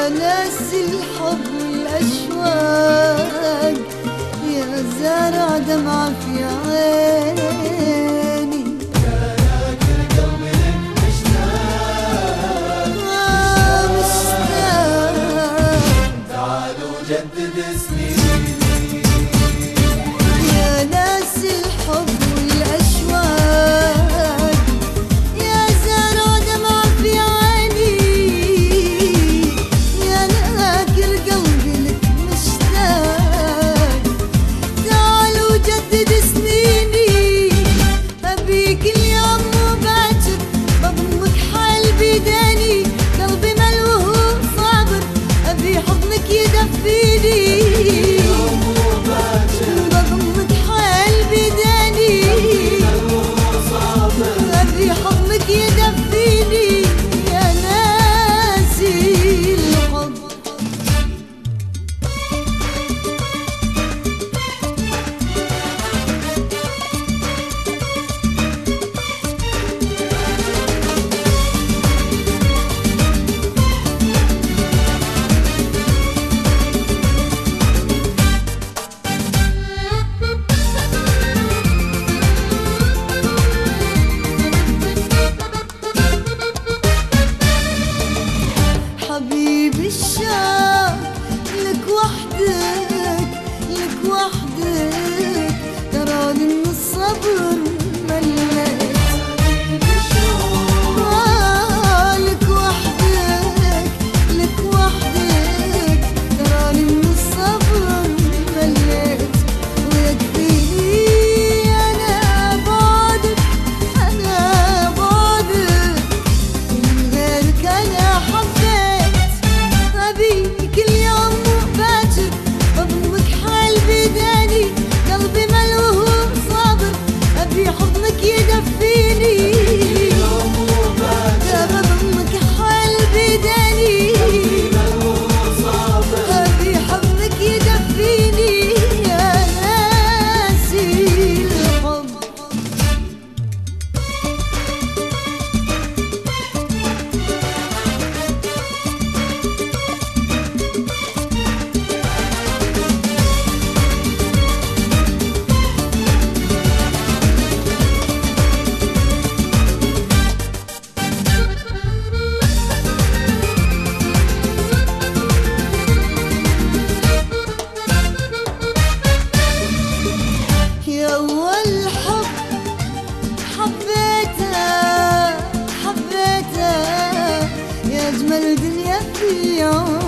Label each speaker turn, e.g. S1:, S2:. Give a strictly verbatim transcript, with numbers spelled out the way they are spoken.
S1: يا ناس الحب والأشواق، يا زارع دمعة في عيني،
S2: يا ناكر قلبي لك مشتاق
S1: مشتاق.
S2: تعالوا جدد سنيني.
S1: يا ناس الحب والأشواق، يا زارع دمعة في عيني، يا ناكر قلبي لك مشتاق. تعالوا جدد سنيني، أبيك اليوم وباكر بضمك حال بداني، قلبي ملوه صابر أبي حضنك يدفيني. بضمك حال بداني، أبي حضنك يدفيني، يا ناسي الحب. حبيبي الشوق لك وحدك، لك وحدك، تراني من الصبر مليت. آه لك وحدك، لك وحدك، تراني من الصبر مليت. ويكفيني أنا بعدك، أنا بعدك، من غيرك أنا حبيت. أبيك اليوم وباكر بضمك حال بداني، قلبي ملوه صابر أبي حضنك يدفيني. بضمك حال بداني، أبي حضنك يدفيني، يا ناسي الحب. يا أول حب حبيته، حبيته، يا أجمل دنيا في عيوني.